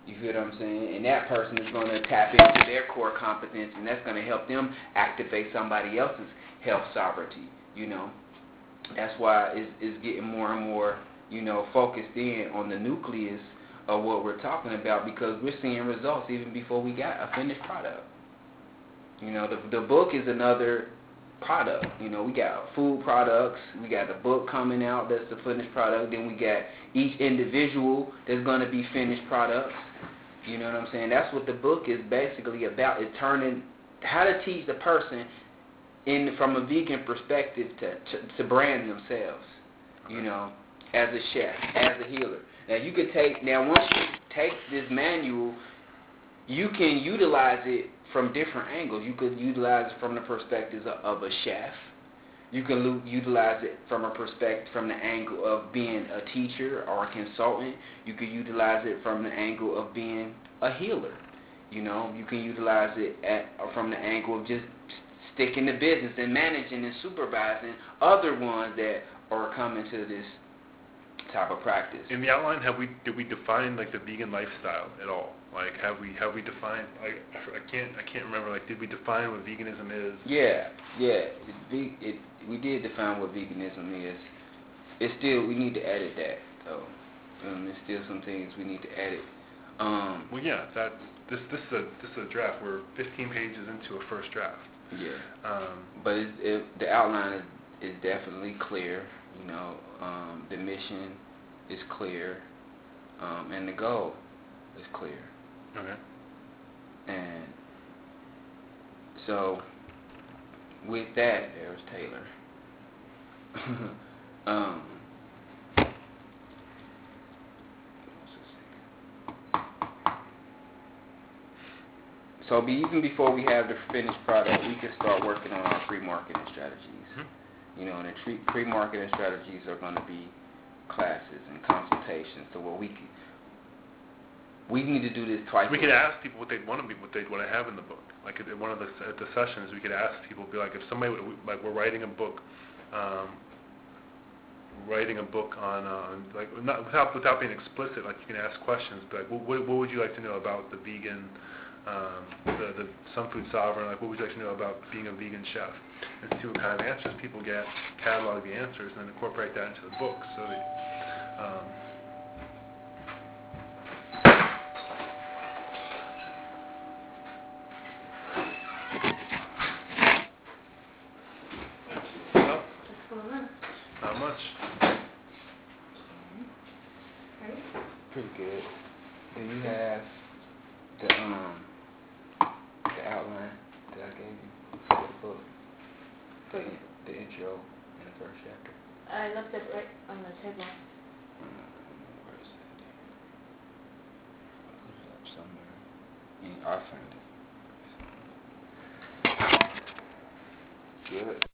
You feel what I'm saying? And that person is going to tap into their core competence, and that's going to help them activate somebody else's health sovereignty. That's why it's getting more and more, focused in on the nucleus of what we're talking about, because we're seeing results even before we got a finished product. The book is another product. We got food products, we got the book coming out that's the finished product, then we got each individual that's going to be finished products. You know what I'm saying? That's what the book is basically about. It's turning how to teach the person from a vegan perspective to brand themselves, as a chef, as a healer. Now once you take this manual, you can utilize it from different angles. You could utilize it from the perspective of a chef. You can utilize it from the angle of being a teacher or a consultant. You could utilize it from the angle of being a healer. You can utilize it from the angle of just sticking to business and managing and supervising other ones that are coming to this type of practice. In the outline, did we define the vegan lifestyle at all? Have we defined? I can't remember. Did we define what veganism is? Yeah. We did define what veganism is. It's still, we need to edit that though. There's still some things we need to edit. This is a draft. We're 15 pages into a first draft. Yeah. But the outline is definitely clear. The mission is clear, and the goal is clear. Okay. And so, with that, there's Taylor. So even before we have the finished product, we can start working on our pre-marketing strategies. Mm-hmm. And the pre-marketing strategies are going to be classes and consultations. So we need to do this twice. We could ask people what they'd want to have in the book. At one of the sessions, we could ask people, be if somebody we're writing a book on not without being explicit. You can ask questions, but what would you like to know about the vegan, the Some Food Sovereign? What would you like to know about being a vegan chef? And see what kind of answers people get, catalog the answers, and then incorporate that into the book. So that, not much. Pretty good. Do you have the outline that I gave you for the book? The intro in the first chapter. I left it right on the table. Where is it? I put it up somewhere. I'll find it. Good.